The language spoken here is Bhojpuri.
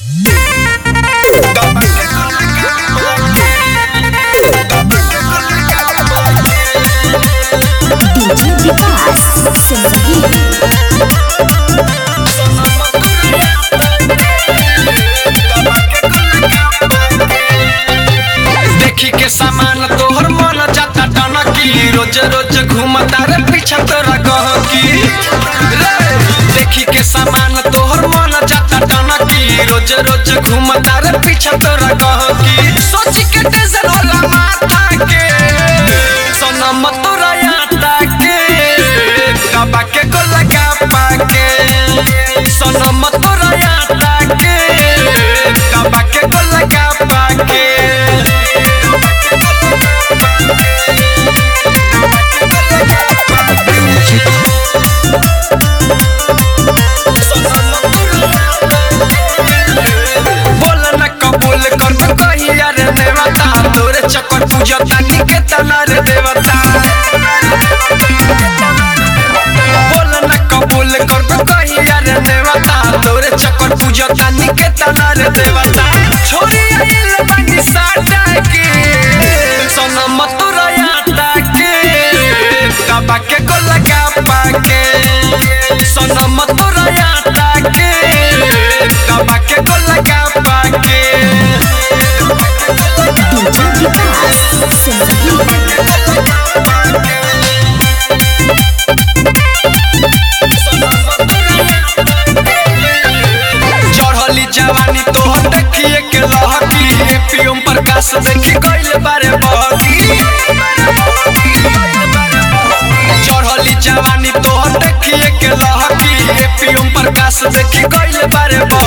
देखी के सामान तोहर मन जाता टनकी, रोज रोज घूमता रे पीछा तोरा गहकी। देखी के सामान तोहर मन जाता टनकी, रोज रोज घूमता रे पीछा तोरा गहकी। सोची के टेंशन होला माथा के, सनम तोरा याता के, दबा के को लगा पाके। सनम तोरा याता के, दबा के को लगा पाके। तोरे चक्कर पूजता निके तना रे देवता। बोल न कबूल कर कहिया रे देवता, तोरे चक्कर पूजता निके तना रे देवता। छोरी आइल बानी साटा के, सनम तोरा याता के, दबा के को लगा पाके। सनम तोरा याता के, दबा के को लगा पाके। चढ़ली जवानी तोहर देखिए के लहकी, एपीएम प्रकाश देखी गइल बारे बहकी। चढ़ली जवानी तोहर देखिए के लहकी, एपीएम प्रकाश देखी गइल बारे।